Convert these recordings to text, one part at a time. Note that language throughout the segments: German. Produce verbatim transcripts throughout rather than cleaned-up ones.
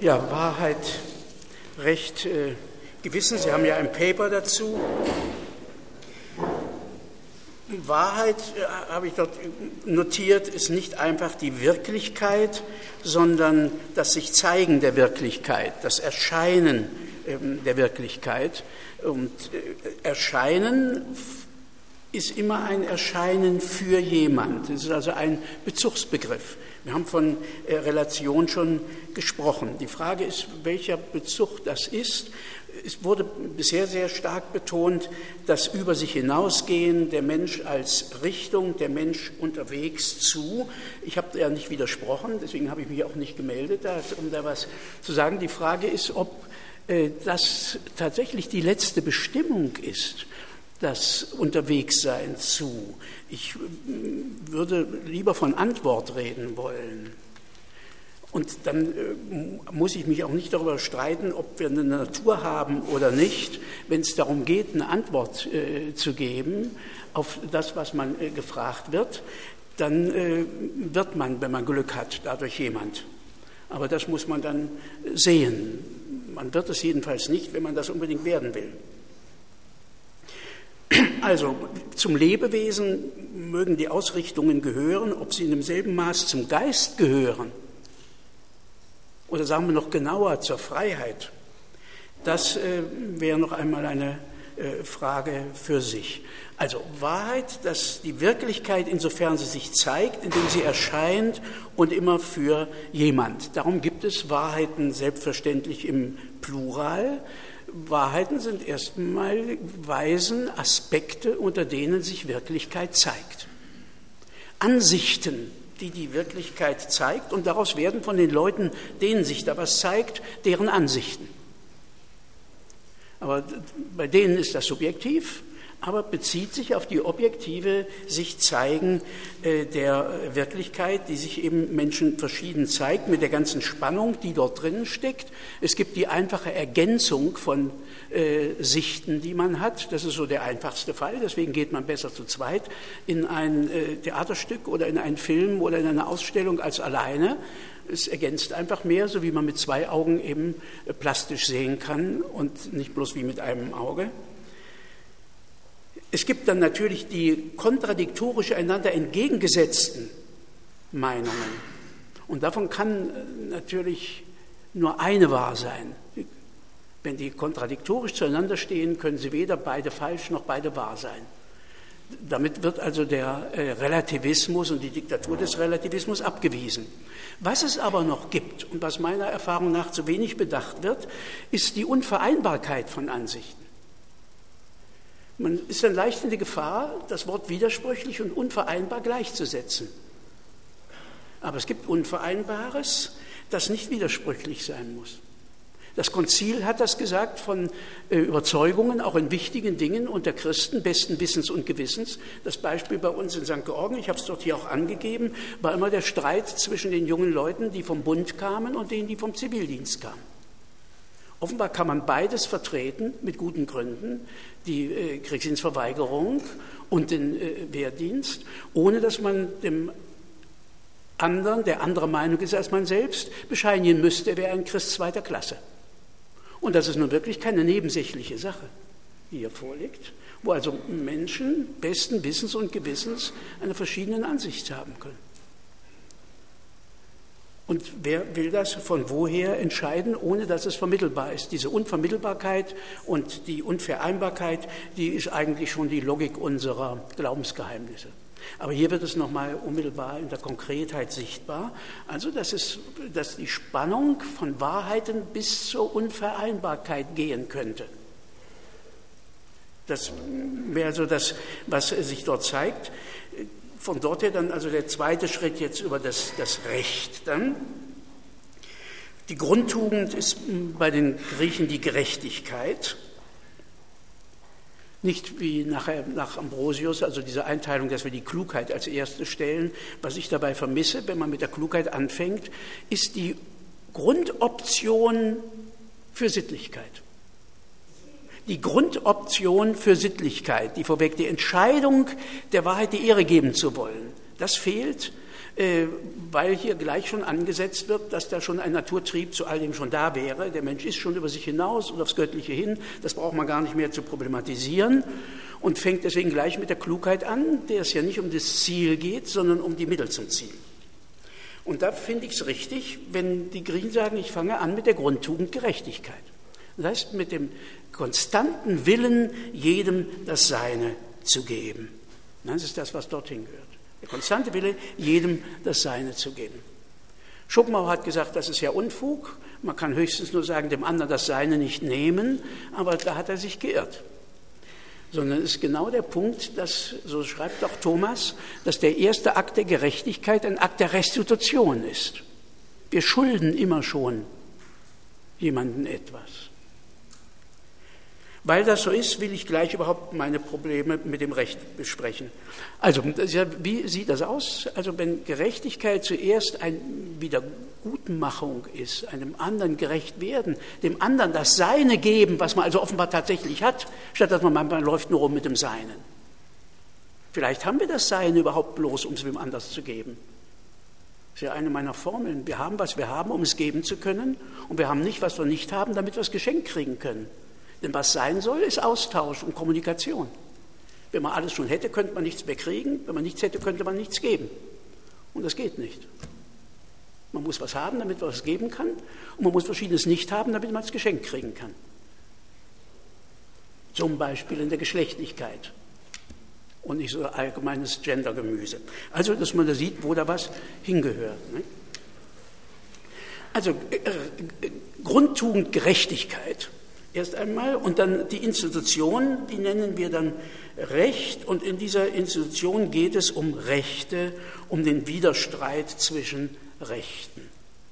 Ja, Wahrheit, Recht, äh, Gewissen. Sie haben ja ein Paper dazu. Wahrheit, äh, habe ich dort notiert, ist nicht einfach die Wirklichkeit, sondern das sich Zeigen der Wirklichkeit, das Erscheinen äh, der Wirklichkeit. Und äh, Erscheinen ist immer ein Erscheinen für jemand. Das ist also ein Bezugsbegriff. Wir haben von äh, Relation schon gesprochen. Die Frage ist, welcher Bezug das ist. Es wurde bisher sehr stark betont, das über sich hinausgehen, der Mensch als Richtung, der Mensch unterwegs zu. Ich habe ja nicht widersprochen, deswegen habe ich mich auch nicht gemeldet, um da was zu sagen. Die Frage ist, ob äh, das tatsächlich die letzte Bestimmung ist, das Unterwegssein zu. Ich würde lieber von Antwort reden wollen. Und dann äh, muss ich mich auch nicht darüber streiten, ob wir eine Natur haben oder nicht, wenn es darum geht, eine Antwort äh, zu geben auf das, was man äh, gefragt wird, dann äh, wird man, wenn man Glück hat, dadurch jemand. Aber das muss man dann sehen. Man wird es jedenfalls nicht, wenn man das unbedingt werden will. Also zum Lebewesen mögen die Ausrichtungen gehören, ob sie in demselben Maß zum Geist gehören oder sagen wir noch genauer zur Freiheit. Das äh, wäre noch einmal eine äh, Frage für sich. Also Wahrheit, dass die Wirklichkeit, insofern sie sich zeigt, indem sie erscheint und immer für jemand. Darum gibt es Wahrheiten selbstverständlich im Plural. Wahrheiten sind erstmal Weisen, Aspekte, unter denen sich Wirklichkeit zeigt. Ansichten, die die Wirklichkeit zeigt, und daraus werden von den Leuten, denen sich da was zeigt, deren Ansichten. Aber bei denen ist das subjektiv, aber bezieht sich auf die objektive Sich-Zeigen äh, der Wirklichkeit, die sich eben Menschen verschieden zeigt, mit der ganzen Spannung, die dort drin steckt. Es gibt die einfache Ergänzung von äh, Sichten, die man hat. Das ist so der einfachste Fall, deswegen geht man besser zu zweit in ein äh, Theaterstück oder in einen Film oder in eine Ausstellung als alleine. Es ergänzt einfach mehr, so wie man mit zwei Augen eben äh, plastisch sehen kann und nicht bloß wie mit einem Auge. Es gibt dann natürlich die kontradiktorisch einander entgegengesetzten Meinungen. Und davon kann natürlich nur eine wahr sein. Wenn die kontradiktorisch zueinander stehen, können sie weder beide falsch noch beide wahr sein. Damit wird also der Relativismus und die Diktatur des Relativismus abgewiesen. Was es aber noch gibt und was meiner Erfahrung nach zu wenig bedacht wird, ist die Unvereinbarkeit von Ansichten. Man ist dann leicht in der Gefahr, das Wort widersprüchlich und unvereinbar gleichzusetzen. Aber es gibt Unvereinbares, das nicht widersprüchlich sein muss. Das Konzil hat das gesagt von äh, Überzeugungen, auch in wichtigen Dingen unter Christen, besten Wissens und Gewissens. Das Beispiel bei uns in Sankt Georgen, ich habe es dort hier auch angegeben, war immer der Streit zwischen den jungen Leuten, die vom Bund kamen und denen, die vom Zivildienst kamen. Offenbar kann man beides vertreten, mit guten Gründen, die äh, Kriegsdienstverweigerung und den äh, Wehrdienst, ohne dass man dem anderen, der anderer Meinung ist als man selbst, bescheinigen müsste, er wäre ein Christ zweiter Klasse. Und das ist nun wirklich keine nebensächliche Sache, die hier vorliegt, wo also Menschen besten Wissens und Gewissens eine verschiedene Ansicht haben können. Und wer will das von woher entscheiden, ohne dass es vermittelbar ist? Diese Unvermittelbarkeit und die Unvereinbarkeit, die ist eigentlich schon die Logik unserer Glaubensgeheimnisse. Aber hier wird es nochmal unmittelbar in der Konkretheit sichtbar. Also, dass, es, dass die Spannung von Wahrheiten bis zur Unvereinbarkeit gehen könnte. Das wäre also das, was sich dort zeigt. Von dort her dann also der zweite Schritt jetzt über das, das Recht dann. Die Grundtugend ist bei den Griechen die Gerechtigkeit. Nicht wie nachher nach Ambrosius, also diese Einteilung, dass wir die Klugheit als erste stellen. Was ich dabei vermisse, wenn man mit der Klugheit anfängt, ist die Grundoption für Sittlichkeit. Die Grundoption für Sittlichkeit, die vorweg die Entscheidung, der Wahrheit die Ehre geben zu wollen, das fehlt, äh, weil hier gleich schon angesetzt wird, dass da schon ein Naturtrieb zu all dem schon da wäre. Der Mensch ist schon über sich hinaus und aufs Göttliche hin. Das braucht man gar nicht mehr zu problematisieren und fängt deswegen gleich mit der Klugheit an, der es ja nicht um das Ziel geht, sondern um die Mittel zum Ziel. Und da finde ich es richtig, wenn die Griechen sagen, ich fange an mit der Grundtugend Gerechtigkeit. Das heißt, mit dem konstanten Willen, jedem das Seine zu geben. Das ist das, was dorthin gehört. Der konstante Wille, jedem das Seine zu geben. Schopenhauer hat gesagt, das ist ja Unfug. Man kann höchstens nur sagen, dem anderen das Seine nicht nehmen, aber da hat er sich geirrt. Sondern es ist genau der Punkt, dass, so schreibt auch Thomas, dass der erste Akt der Gerechtigkeit ein Akt der Restitution ist. Wir schulden immer schon jemandem etwas. Weil das so ist, will ich gleich überhaupt meine Probleme mit dem Recht besprechen. Also, wie sieht das aus? Also, wenn Gerechtigkeit zuerst eine Wiedergutmachung ist, einem anderen gerecht werden, dem anderen das Seine geben, was man also offenbar tatsächlich hat, statt dass man meint, man läuft nur rum mit dem Seinen. Vielleicht haben wir das Seine überhaupt bloß, um es wem anders zu geben. Das ist ja eine meiner Formeln. Wir haben, was wir haben, um es geben zu können, und wir haben nicht, was wir nicht haben, damit wir es geschenkt kriegen können. Denn was sein soll, ist Austausch und Kommunikation. Wenn man alles schon hätte, könnte man nichts mehr kriegen. Wenn man nichts hätte, könnte man nichts geben. Und das geht nicht. Man muss was haben, damit man es geben kann. Und man muss Verschiedenes nicht haben, damit man es geschenkt kriegen kann. Zum Beispiel in der Geschlechtlichkeit. Und nicht so allgemeines Gendergemüse. Also, dass man da sieht, wo da was hingehört. Ne? Also, äh, Grundtugend Gerechtigkeit. Erst einmal, und dann die Institution, die nennen wir dann Recht, und in dieser Institution geht es um Rechte, um den Widerstreit zwischen Rechten.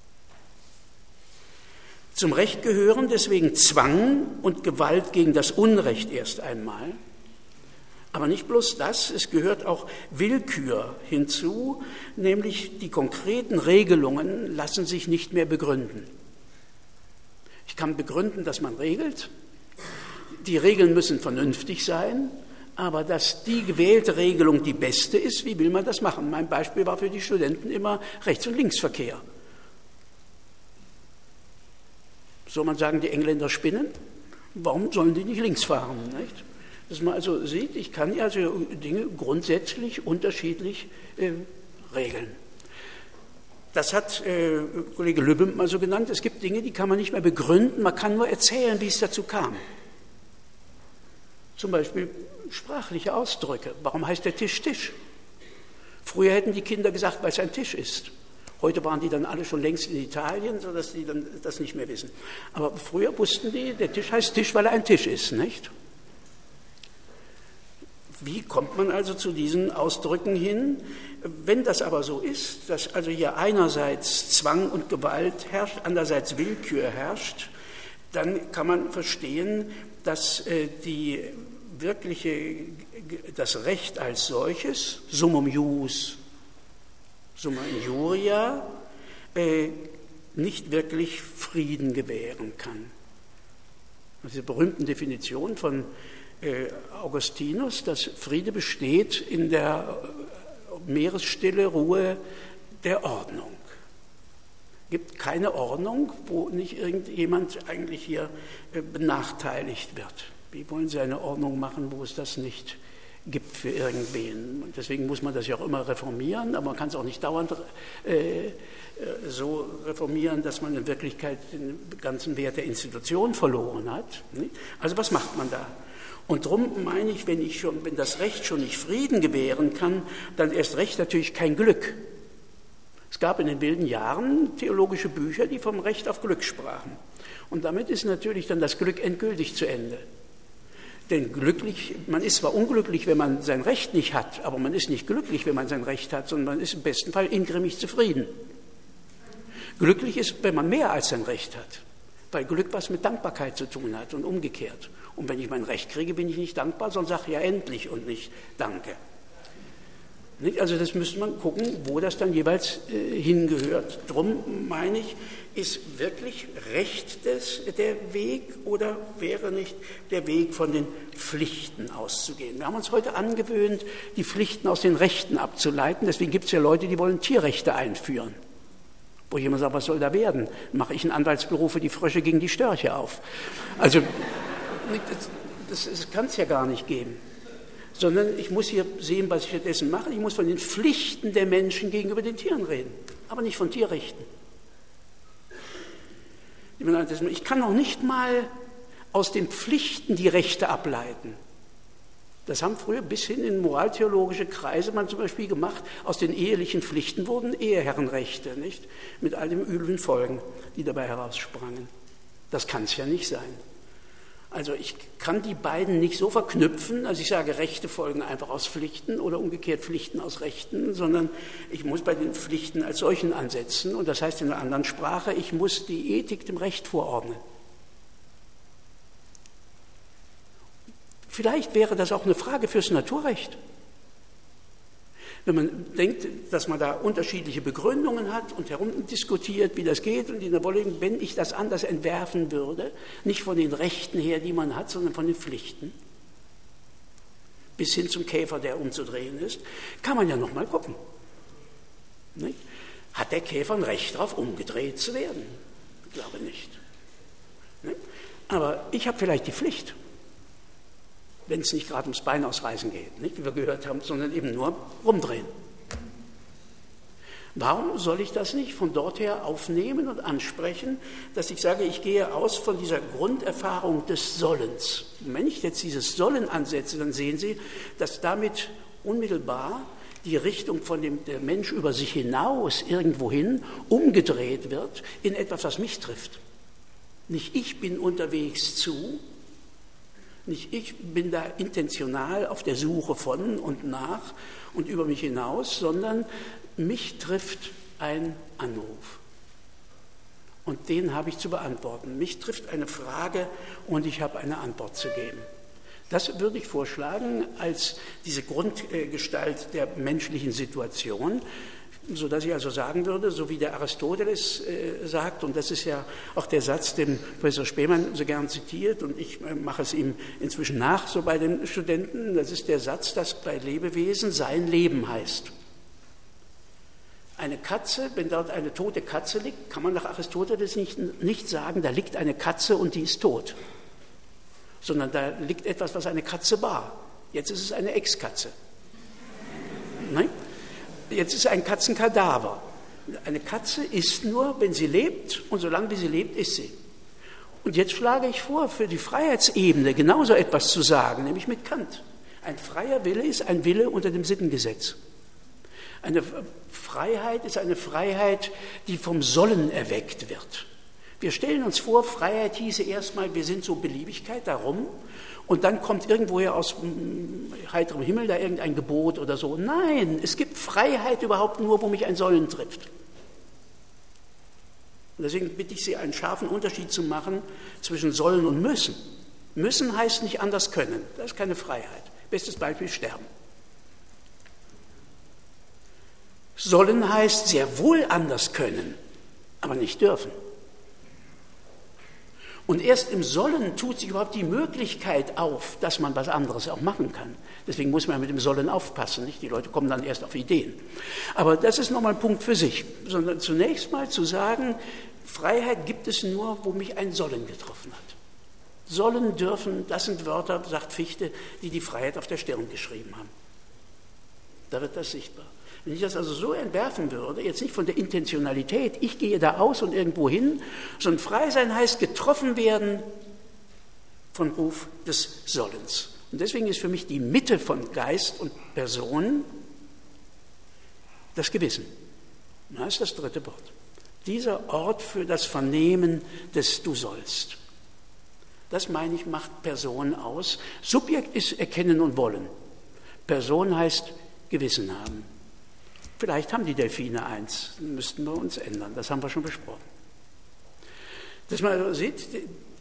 Zum Recht gehören deswegen Zwang und Gewalt gegen das Unrecht erst einmal, aber nicht bloß das, es gehört auch Willkür hinzu, nämlich die konkreten Regelungen lassen sich nicht mehr begründen. Ich kann begründen, dass man regelt. Die Regeln müssen vernünftig sein, aber dass die gewählte Regelung die beste ist, wie will man das machen? Mein Beispiel war für die Studenten immer Rechts- und Linksverkehr. Soll man sagen, die Engländer spinnen? Warum sollen die nicht links fahren? Nicht? Dass man also sieht, ich kann ja also Dinge grundsätzlich unterschiedlich äh, regeln. Das hat äh, Kollege Lübbe mal so genannt, es gibt Dinge, die kann man nicht mehr begründen, man kann nur erzählen, wie es dazu kam. Zum Beispiel sprachliche Ausdrücke. Warum heißt der Tisch Tisch? Früher hätten die Kinder gesagt, weil es ein Tisch ist. Heute waren die dann alle schon längst in Italien, sodass die dann das nicht mehr wissen. Aber früher wussten die, der Tisch heißt Tisch, weil er ein Tisch ist, nicht? Wie kommt man also zu diesen Ausdrücken hin? Wenn das aber so ist, dass also hier einerseits Zwang und Gewalt herrscht, andererseits Willkür herrscht, dann kann man verstehen, dass äh, die wirkliche, das Recht als solches, summum ius, summa injuria, äh, nicht wirklich Frieden gewähren kann. Diese berühmten Definition von Augustinus, dass Friede besteht in der Meeresstille, Ruhe der Ordnung. Es gibt keine Ordnung, wo nicht irgendjemand eigentlich hier benachteiligt wird. Wie wollen Sie eine Ordnung machen, wo es das nicht gibt für irgendwen? Und deswegen muss man das ja auch immer reformieren, aber man kann es auch nicht dauernd äh, so reformieren, dass man in Wirklichkeit den ganzen Wert der Institution verloren hat. Also was macht man da? Und darum meine ich, wenn ich schon, wenn das Recht schon nicht Frieden gewähren kann, dann erst recht natürlich kein Glück. Es gab in den wilden Jahren theologische Bücher, die vom Recht auf Glück sprachen. Und damit ist natürlich dann das Glück endgültig zu Ende. Denn glücklich, man ist zwar unglücklich, wenn man sein Recht nicht hat, aber man ist nicht glücklich, wenn man sein Recht hat, sondern man ist im besten Fall ingrimmig zufrieden. Glücklich ist, wenn man mehr als sein Recht hat, weil Glück was mit Dankbarkeit zu tun hat und umgekehrt. Und wenn ich mein Recht kriege, bin ich nicht dankbar, sondern sage ja endlich und nicht danke. Nicht? Also das müsste man gucken, wo das dann jeweils äh, hingehört. Drum meine ich, ist wirklich Recht des, der Weg oder wäre nicht der Weg von den Pflichten auszugehen? Wir haben uns heute angewöhnt, die Pflichten aus den Rechten abzuleiten. Deswegen gibt es ja Leute, die wollen Tierrechte einführen. Wo ich immer sage, was soll da werden? Mache ich ein Anwaltsbüro für die Frösche gegen die Störche auf? Also das, das, das kann es ja gar nicht geben. Sondern ich muss hier sehen, was ich stattdessen mache. Ich muss von den Pflichten der Menschen gegenüber den Tieren reden, aber nicht von Tierrechten. Ich kann noch nicht mal aus den Pflichten die Rechte ableiten. Das haben früher bis hin in moraltheologische Kreise man zum Beispiel gemacht. Aus den ehelichen Pflichten wurden Eheherrenrechte, nicht? Mit all den üblen Folgen, die dabei heraussprangen. Das kann es ja nicht sein. Also ich kann die beiden nicht so verknüpfen, also ich sage, Rechte folgen einfach aus Pflichten oder umgekehrt Pflichten aus Rechten, sondern ich muss bei den Pflichten als solchen ansetzen und das heißt in einer anderen Sprache, ich muss die Ethik dem Recht vorordnen. Vielleicht wäre das auch eine Frage fürs Naturrecht. Wenn man denkt, dass man da unterschiedliche Begründungen hat und herumdiskutiert, wie das geht, und in der Wolle, wenn ich das anders entwerfen würde, nicht von den Rechten her, die man hat, sondern von den Pflichten, bis hin zum Käfer, der umzudrehen ist, kann man ja noch mal gucken. Nicht? Hat der Käfer ein Recht darauf, umgedreht zu werden? Ich glaube nicht. Nicht? Aber ich habe vielleicht die Pflicht, wenn es nicht gerade ums Bein ausreißen geht, nicht, wie wir gehört haben, sondern eben nur rumdrehen. Warum soll ich das nicht von dort her aufnehmen und ansprechen, dass ich sage, ich gehe aus von dieser Grunderfahrung des Sollens. Und wenn ich jetzt dieses Sollen ansetze, dann sehen Sie, dass damit unmittelbar die Richtung von dem der Mensch über sich hinaus irgendwohin umgedreht wird in etwas, was mich trifft. Nicht ich bin unterwegs zu, nicht ich bin da intentional auf der Suche von und nach und über mich hinaus, sondern mich trifft ein Anruf. Und den habe ich zu beantworten. Mich trifft eine Frage und ich habe eine Antwort zu geben. Das würde ich vorschlagen als diese Grundgestalt der menschlichen Situation, sodass ich also sagen würde, so wie der Aristoteles äh, sagt, und das ist ja auch der Satz, den Professor Spemann so gern zitiert, und ich äh, mache es ihm inzwischen nach, so bei den Studenten, das ist der Satz, dass bei Lebewesen sein Leben heißt. Eine Katze, wenn dort eine tote Katze liegt, kann man nach Aristoteles nicht, nicht sagen, da liegt eine Katze und die ist tot, sondern da liegt etwas, was eine Katze war. Jetzt ist es eine Ex-Katze. Nein? Jetzt ist ein Katzenkadaver. Eine Katze ist nur, wenn sie lebt, und solange wie sie lebt, ist sie. Und jetzt schlage ich vor, für die Freiheitsebene genauso etwas zu sagen, nämlich mit Kant. Ein freier Wille ist ein Wille unter dem Sittengesetz. Eine Freiheit ist eine Freiheit, die vom Sollen erweckt wird. Wir stellen uns vor, Freiheit hieße erstmal, wir sind so Beliebigkeit darum, und dann kommt irgendwoher aus heiterem Himmel da irgendein Gebot oder so. Nein, es gibt Freiheit überhaupt nur, wo mich ein Sollen trifft. Und deswegen bitte ich Sie, einen scharfen Unterschied zu machen zwischen Sollen und Müssen. Müssen heißt nicht anders können. Das ist keine Freiheit. Bestes Beispiel, Sterben. Sollen heißt sehr wohl anders können, aber nicht dürfen. Und erst im Sollen tut sich überhaupt die Möglichkeit auf, dass man was anderes auch machen kann. Deswegen muss man mit dem Sollen aufpassen, nicht? Die Leute kommen dann erst auf Ideen. Aber das ist nochmal ein Punkt für sich. Sondern zunächst mal zu sagen, Freiheit gibt es nur, wo mich ein Sollen getroffen hat. Sollen, dürfen, das sind Wörter, sagt Fichte, die die Freiheit auf der Stirn geschrieben haben. Da wird das sichtbar. Wenn ich das also so entwerfen würde, jetzt nicht von der Intentionalität, ich gehe da aus und irgendwo hin, sondern frei sein heißt getroffen werden von Ruf des Sollens. Und deswegen ist für mich die Mitte von Geist und Person das Gewissen. Das ist das dritte Wort. Dieser Ort für das Vernehmen des Du sollst. Das, meine ich, macht Person aus. Subjekt ist Erkennen und Wollen. Person heißt Gewissen haben. Vielleicht haben die Delfine eins, müssten wir uns ändern, das haben wir schon besprochen. Dass man sieht,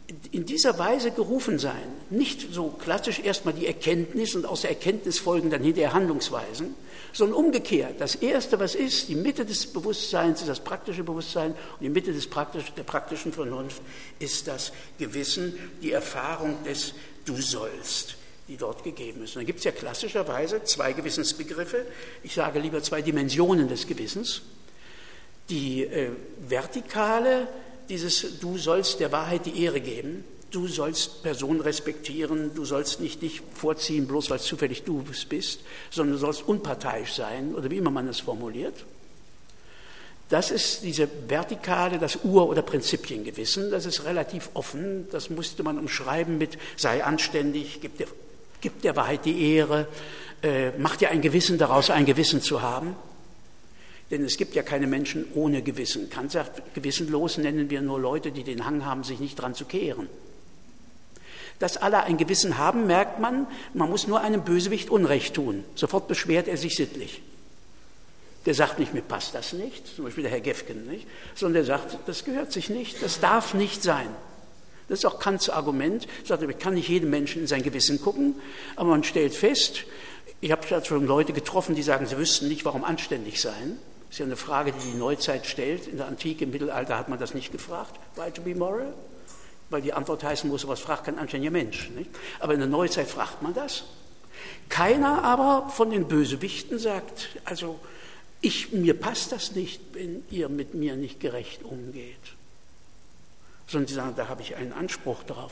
in dieser Weise gerufen sein, nicht so klassisch erstmal die Erkenntnis und aus der Erkenntnis folgen dann hinterher Handlungsweisen, sondern umgekehrt. Das Erste, was ist, die Mitte des Bewusstseins ist das praktische Bewusstsein und die Mitte des praktisch, der praktischen Vernunft ist das Gewissen, die Erfahrung des Du sollst, die dort gegeben ist. Und dann gibt es ja klassischerweise zwei Gewissensbegriffe, ich sage lieber zwei Dimensionen des Gewissens. Die äh, vertikale, dieses Du sollst der Wahrheit die Ehre geben, du sollst Personen respektieren, du sollst nicht dich vorziehen, bloß weil es zufällig du bist, sondern du sollst unparteiisch sein, oder wie immer man es formuliert. Das ist diese vertikale, das Ur- oder Prinzipiengewissen, das ist relativ offen, das musste man umschreiben mit sei anständig, gib der, gib der Wahrheit die Ehre, äh, mach dir ein Gewissen daraus, ein Gewissen zu haben. Denn es gibt ja keine Menschen ohne Gewissen. Kant sagt, gewissenlos nennen wir nur Leute, die den Hang haben, sich nicht dran zu kehren. Dass alle ein Gewissen haben, merkt man, man muss nur einem Bösewicht Unrecht tun. Sofort beschwert er sich sittlich. Der sagt nicht, mir passt das nicht, zum Beispiel der Herr Gefgen, nicht, sondern der sagt, das gehört sich nicht, das darf nicht sein. Das ist auch Kants Argument. Er sagt, ich kann nicht jedem Menschen in sein Gewissen gucken, aber man stellt fest, ich habe schon Leute getroffen, die sagen, sie wüssten nicht, warum anständig sein. Das ist ja eine Frage, die die Neuzeit stellt. In der Antike, im Mittelalter hat man das nicht gefragt. Why to be moral? Weil die Antwort heißen muss, was fragt kein anständiger Mensch. Nicht? Aber in der Neuzeit fragt man das. Keiner aber von den Bösewichten sagt, also ich, mir passt das nicht, wenn ihr mit mir nicht gerecht umgeht. Sondern sie sagen, da habe ich einen Anspruch drauf.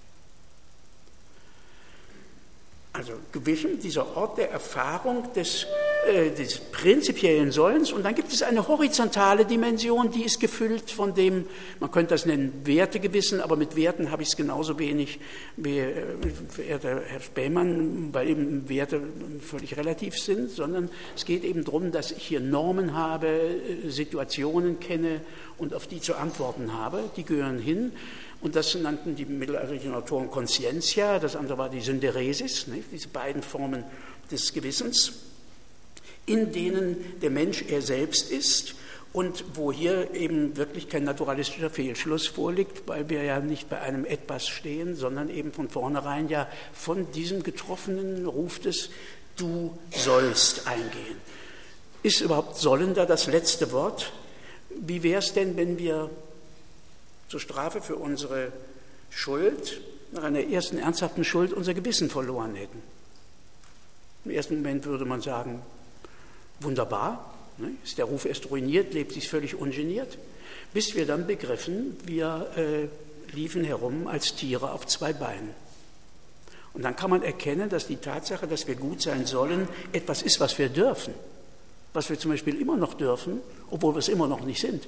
Also Gewissen, dieser Ort der Erfahrung des, äh, des prinzipiellen Sollens. Und dann gibt es eine horizontale Dimension, die ist gefüllt von dem, man könnte das nennen Wertegewissen, aber mit Werten habe ich es genauso wenig wie äh, verehrter Herr Spähmann, weil eben Werte völlig relativ sind, sondern es geht eben darum, dass ich hier Normen habe, äh, Situationen kenne und auf die zu antworten habe. Die gehören hin. Und das nannten die mittelalterlichen Autoren Conscientia, das andere war die Synderesis, nicht? Diese beiden Formen des Gewissens, in denen der Mensch er selbst ist und wo hier eben wirklich kein naturalistischer Fehlschluss vorliegt, weil wir ja nicht bei einem Etwas stehen, sondern eben von vornherein ja von diesem getroffenen Ruf des Du sollst eingehen. Ist überhaupt sollen da das letzte Wort? Wie wäre es denn, wenn wir zur Strafe für unsere Schuld, nach einer ersten ernsthaften Schuld, unser Gewissen verloren hätten? Im ersten Moment würde man sagen, wunderbar, ne? Ist der Ruf erst ruiniert, lebt sich völlig ungeniert, bis wir dann begriffen, wir äh, liefen herum als Tiere auf zwei Beinen. Und dann kann man erkennen, dass die Tatsache, dass wir gut sein sollen, etwas ist, was wir dürfen, was wir zum Beispiel immer noch dürfen, obwohl wir es immer noch nicht sind.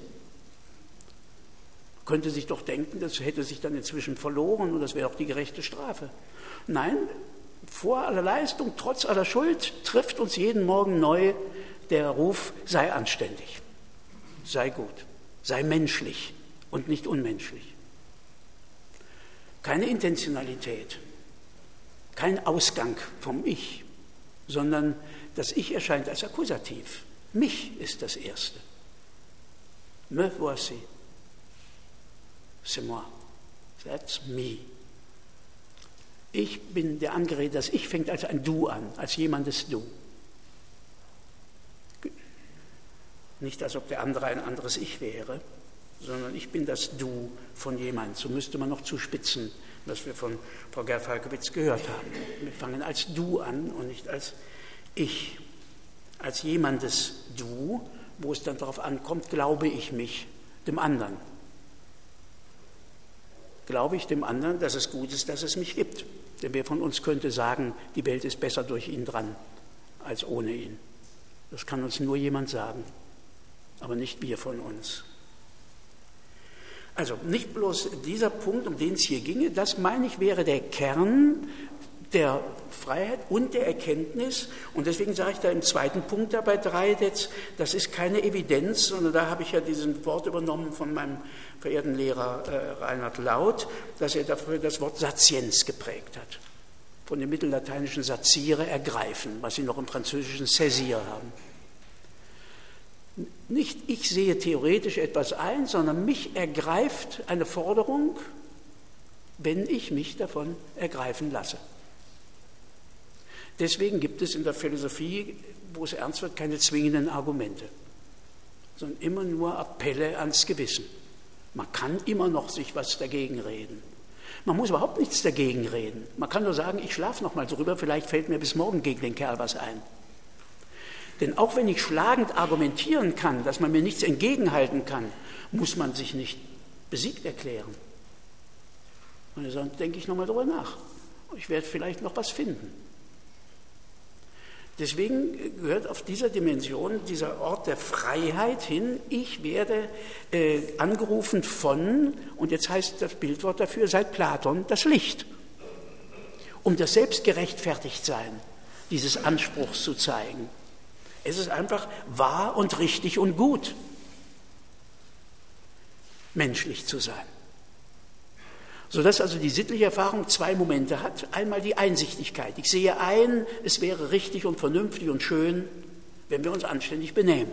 Könnte sich doch denken, das hätte sich dann inzwischen verloren und das wäre auch die gerechte Strafe. Nein, vor aller Leistung, trotz aller Schuld, trifft uns jeden Morgen neu der Ruf, sei anständig, sei gut, sei menschlich und nicht unmenschlich. Keine Intentionalität, kein Ausgang vom Ich, sondern das Ich erscheint als Akkusativ. Mich ist das Erste. Me voici. C'est moi. That's me. Ich bin der Angeredete, das Ich fängt als ein Du an, als jemandes Du. Nicht, als ob der andere ein anderes Ich wäre, sondern ich bin das Du von jemandem. So müsste man noch zuspitzen, was wir von Frau Gerl-Falkowitz gehört haben. Wir fangen als Du an und nicht als Ich. Als jemandes Du, wo es dann darauf ankommt, glaube ich mich dem anderen. Glaube ich dem anderen, dass es gut ist, dass es mich gibt. Denn wer von uns könnte sagen, die Welt ist besser durch ihn dran, als ohne ihn. Das kann uns nur jemand sagen, aber nicht wir von uns. Also nicht bloß dieser Punkt, um den es hier ginge, das meine ich wäre der Kern der Freiheit und der Erkenntnis. Und deswegen sage ich da im zweiten Punkt da bei drei jetzt, das ist keine Evidenz, sondern da habe ich ja diesen Wort übernommen von meinem verehrten Lehrer äh, Reinhard Lauth, dass er dafür das Wort Satienz geprägt hat. Von dem mittellateinischen Satire, ergreifen, was sie noch im französischen saisir haben. Nicht ich sehe theoretisch etwas ein, sondern mich ergreift eine Forderung wenn ich mich davon ergreifen lasse. Deswegen gibt es in der Philosophie, wo es ernst wird, keine zwingenden Argumente, sondern immer nur Appelle ans Gewissen. Man kann immer noch sich was dagegen reden. Man muss überhaupt nichts dagegen reden. Man kann nur sagen, ich schlafe noch mal drüber, vielleicht fällt mir bis morgen gegen den Kerl was ein. Denn auch wenn ich schlagend argumentieren kann, dass man mir nichts entgegenhalten kann, muss man sich nicht besiegt erklären. Und dann denke ich noch mal drüber nach. Ich werde vielleicht noch was finden. Deswegen gehört auf dieser Dimension dieser Ort der Freiheit hin, ich werde äh, angerufen von, und jetzt heißt das Bildwort dafür seit Platon, das Licht, um das Selbstgerechtfertigtsein dieses Anspruchs zu zeigen. Es ist einfach wahr und richtig und gut, menschlich zu sein. Sodass also die sittliche Erfahrung zwei Momente hat. Einmal die Einsichtigkeit. Ich sehe ein, es wäre richtig und vernünftig und schön, wenn wir uns anständig benehmen.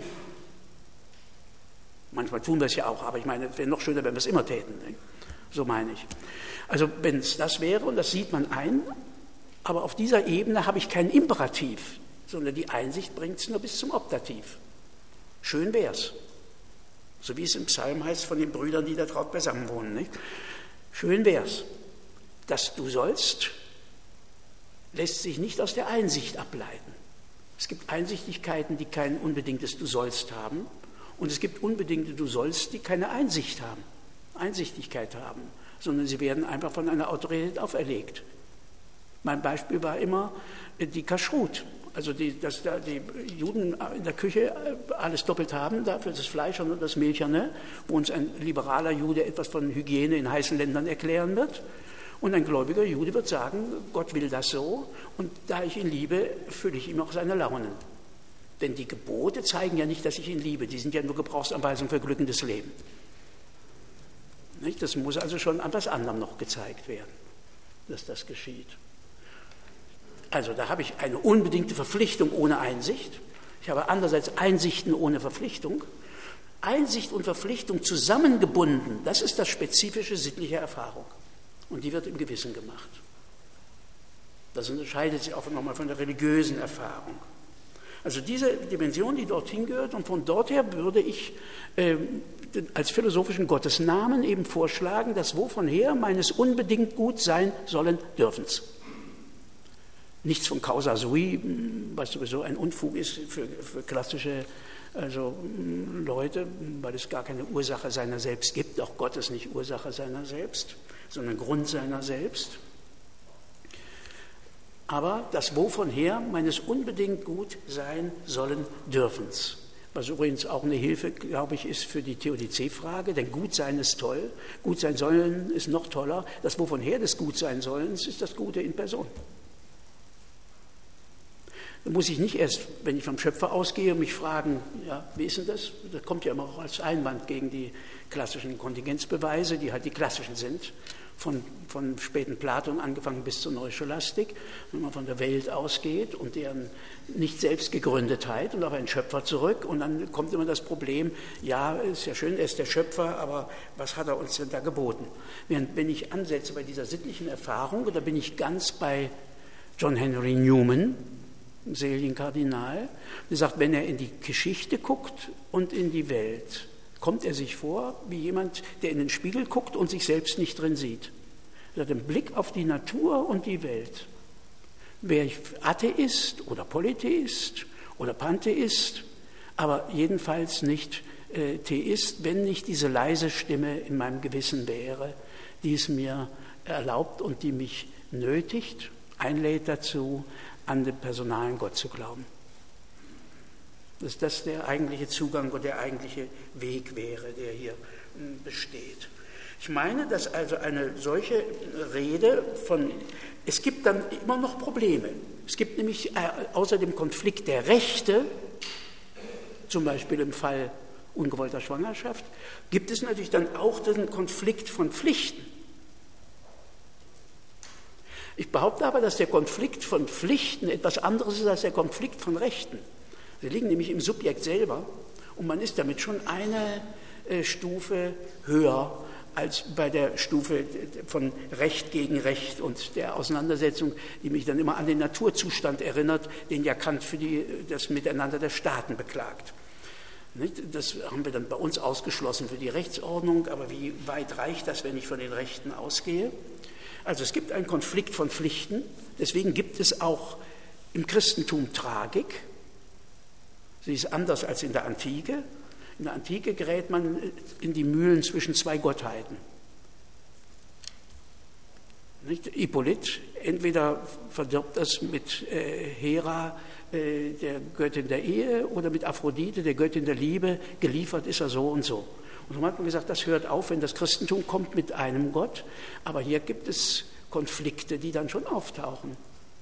Manchmal tun wir es ja auch, aber ich meine, es wäre noch schöner, wenn wir es immer täten. So meine ich. Also wenn es das wäre, und das sieht man ein, aber auf dieser Ebene habe ich kein Imperativ, sondern die Einsicht bringt es nur bis zum Optativ. Schön wär's. So wie es im Psalm heißt von den Brüdern, die da traut beisammen wohnen, nicht? Schön wär's. Das Du sollst lässt sich nicht aus der Einsicht ableiten. Es gibt Einsichtigkeiten, die kein unbedingtes Du sollst haben, und es gibt unbedingte Du sollst, die keine Einsicht haben, Einsichtigkeit haben, sondern sie werden einfach von einer Autorität auferlegt. Mein Beispiel war immer die Kashrut. Also die, dass da die Juden in der Küche alles doppelt haben, dafür das Fleisch und das Milcherne, wo uns ein liberaler Jude etwas von Hygiene in heißen Ländern erklären wird. Und ein gläubiger Jude wird sagen, Gott will das so, und da ich ihn liebe, fülle ich ihm auch seine Launen. Denn die Gebote zeigen ja nicht, dass ich ihn liebe, die sind ja nur Gebrauchsanweisungen für glückendes Leben. Nicht? Das muss also schon an was anderem noch gezeigt werden, dass das geschieht. Also da habe ich eine unbedingte Verpflichtung ohne Einsicht. Ich habe andererseits Einsichten ohne Verpflichtung. Einsicht und Verpflichtung zusammengebunden, das ist das spezifische sittliche Erfahrung. Und die wird im Gewissen gemacht. Das unterscheidet sich auch nochmal von der religiösen Erfahrung. Also diese Dimension, die dorthin gehört, und von dort her würde ich äh, als philosophischen Gottesnamen eben vorschlagen, das Wovon her meines unbedingt gut sein sollen dürfens. Nichts von Causa sui, was sowieso ein Unfug ist für, für klassische also, Leute, weil es gar keine Ursache seiner selbst gibt. Auch Gott ist nicht Ursache seiner selbst, sondern Grund seiner selbst. Aber das Wovon her meines unbedingt gut sein sollen dürfens. Was übrigens auch eine Hilfe, glaube ich, ist für die Theodizee-Frage, denn gut sein ist toll, gut sein sollen ist noch toller. Das Wovon her des Gut sein sollens ist das Gute in Person. Da muss ich nicht erst, wenn ich vom Schöpfer ausgehe, mich fragen, ja, wie ist denn das? Das kommt ja immer auch als Einwand gegen die klassischen Kontingenzbeweise, die halt die klassischen sind, von, von späten Platon angefangen bis zur Neuscholastik. Wenn man von der Welt ausgeht und deren nicht Selbstgegründetheit und auf einen Schöpfer zurück, und dann kommt immer das Problem, ja, ist ja schön, er ist der Schöpfer, aber was hat er uns denn da geboten? Während wenn ich ansetze bei dieser sittlichen Erfahrung, da bin ich ganz bei John Henry Newman, im seligen Kardinal, der sagt, wenn er in die Geschichte guckt und in die Welt, kommt er sich vor wie jemand, der in den Spiegel guckt und sich selbst nicht drin sieht. Er hat einen Blick auf die Natur und die Welt. Wer Atheist oder Polytheist oder Pantheist, aber jedenfalls nicht äh, Theist, wenn nicht diese leise Stimme in meinem Gewissen wäre, die es mir erlaubt und die mich nötigt, einlädt dazu, an den personalen Gott zu glauben. Dass das der eigentliche Zugang oder der eigentliche Weg wäre, der hier besteht. Ich meine, dass also eine solche Rede von, es gibt dann immer noch Probleme. Es gibt nämlich äh, außer dem Konflikt der Rechte, zum Beispiel im Fall ungewollter Schwangerschaft, gibt es natürlich dann auch den Konflikt von Pflichten. Ich behaupte aber, dass der Konflikt von Pflichten etwas anderes ist als der Konflikt von Rechten. Sie liegen nämlich im Subjekt selber, und man ist damit schon eine äh, Stufe höher als bei der Stufe von Recht gegen Recht und der Auseinandersetzung, die mich dann immer an den Naturzustand erinnert, den ja Kant für die, das Miteinander der Staaten beklagt. Das haben wir dann bei uns ausgeschlossen für die Rechtsordnung, aber wie weit reicht das, wenn ich von den Rechten ausgehe? Also es gibt einen Konflikt von Pflichten, deswegen gibt es auch im Christentum Tragik. Sie ist anders als in der Antike. In der Antike gerät man in die Mühlen zwischen zwei Gottheiten. Nicht? Hippolyt, entweder verdirbt das mit äh, Hera, äh, der Göttin der Ehe, oder mit Aphrodite, der Göttin der Liebe, geliefert ist er so und so. Und so hat man gesagt, das hört auf, wenn das Christentum kommt mit einem Gott, aber hier gibt es Konflikte, die dann schon auftauchen.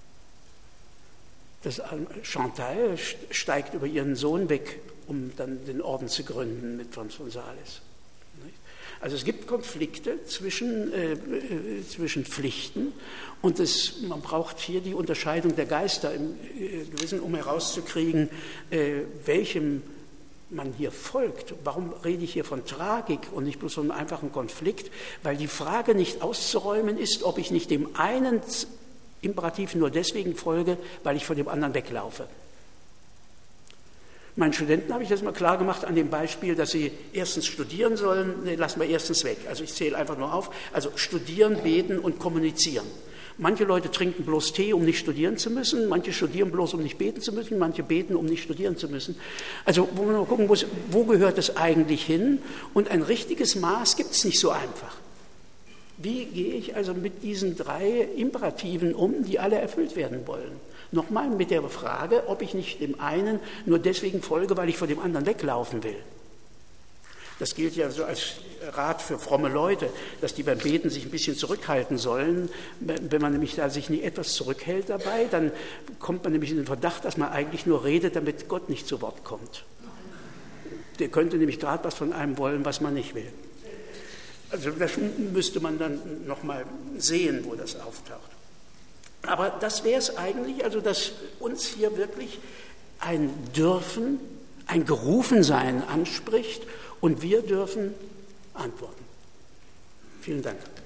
Das Chantal steigt über ihren Sohn weg, um dann den Orden zu gründen mit Franz von Sales. Also es gibt Konflikte zwischen, äh, zwischen Pflichten und es, man braucht hier die Unterscheidung der Geister im äh, Gewissen, um herauszukriegen, äh, welchem man hier folgt. Warum rede ich hier von Tragik und nicht bloß von einem einfachen Konflikt? Weil die Frage nicht auszuräumen ist, ob ich nicht dem einen Imperativ nur deswegen folge, weil ich von dem anderen weglaufe. Meinen Studenten habe ich das mal klar gemacht an dem Beispiel, dass sie erstens studieren sollen, nee, lassen wir erstens weg. Also ich zähle einfach nur auf, also studieren, beten und kommunizieren. Manche Leute trinken bloß Tee, um nicht studieren zu müssen, manche studieren bloß, um nicht beten zu müssen, manche beten, um nicht studieren zu müssen. Also wollen wir mal gucken, wo gehört es eigentlich hin? Und ein richtiges Maß gibt es nicht so einfach. Wie gehe ich also mit diesen drei Imperativen um, die alle erfüllt werden wollen? Nochmal mit der Frage, ob ich nicht dem einen nur deswegen folge, weil ich vor dem anderen weglaufen will. Das gilt ja so als Rat für fromme Leute, dass die beim Beten sich ein bisschen zurückhalten sollen. Wenn man nämlich da sich nicht etwas zurückhält dabei, dann kommt man nämlich in den Verdacht, dass man eigentlich nur redet, damit Gott nicht zu Wort kommt. Der könnte nämlich gerade was von einem wollen, was man nicht will. Also das müsste man dann nochmal sehen, wo das auftaucht. Aber das wäre es eigentlich, also dass uns hier wirklich ein Dürfen, ein Gerufensein anspricht und wir dürfen antworten. Vielen Dank.